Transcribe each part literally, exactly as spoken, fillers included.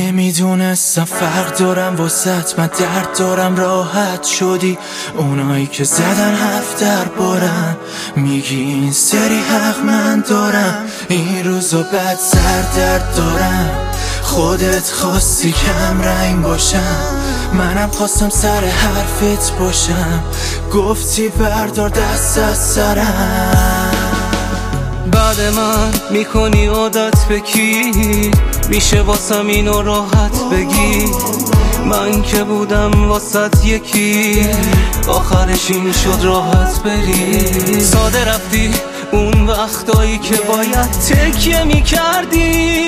نمیدونستم فرق دارم واسط، من درد دارم راحت شدی. اونایی که زدن هفت در بارم میگی این سری حق من دارم. این روزا بد سر درد دارم، خودت خواستی کم رنگ باشم، منم خواستم سر حرفت باشم، گفتی بردار دست از سرم. بعد من میکنی عادت به کی؟ میشه واسم اینو راحت بگی؟ من که بودم واسط یکی، آخرش این شد راحت بری. ساده رفتی اون وقتایی که باید تکیه میکردی،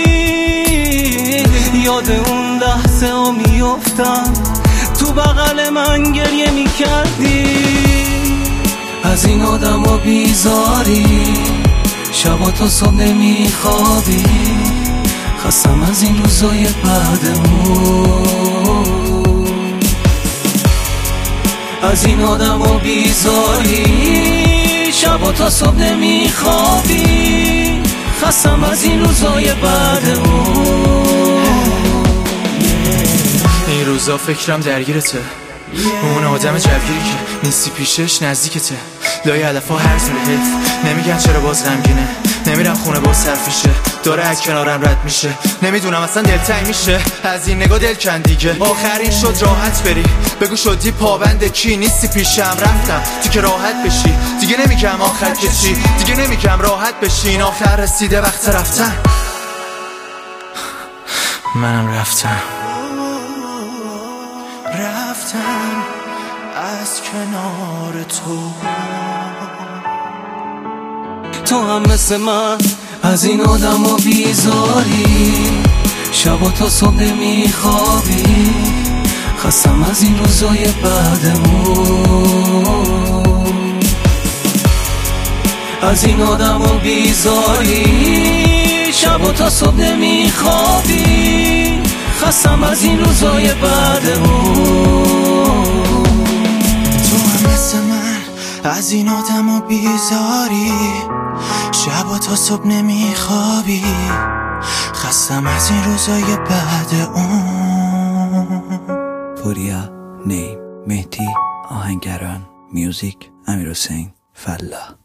یاد اون لحظه ها میافتم تو بغل من گریه میکردی. از این آدم ها بیزاری، شبا تا صبح نمیخوابی، خستم از این روزای بعدمون. از این آدم ها بیزاری، شبا تا صبح نمیخوابی، خستم از این روزای بعدمون. این روزا فکرم درگیرته، اون آدم جوگیری که نیستی پیشش نزدیکته. لای علف ها هر زور حیف نمیگن چرا باز غمگینه، نمیرم خونه باز صرفیشه، داره از کنارم رد میشه، نمیدونم اصلا دلتنگ میشه از این نگاه دل کن دیگه. آخرین شد راحت بری، بگو شدی پابند کی؟ نیستی پیشم رفتم تو که راحت بشی، دیگه نمیگم آخر که چی، دیگه نمیگم راحت بشی. این آخر رسیده وقت رفتن، منم رفتم رفتم از کنار تو. تو هم مثل من از این آدم ها بیزاری، شبا تا صبح نمیخوابی، خستم از این روزای بعدمون. از این آدم ها بیزاری، شبا تا صبح نمیخوابی، خستم از این روزای بعدمون. تو هم مثل من از این آدم ها بیزاری، شبا تا صبح نمیخوابی، خستم از این روزای بعد اون. پوریا، نیم، مهدی، آهنگران، میوزیک، امیرحسین، فلاح.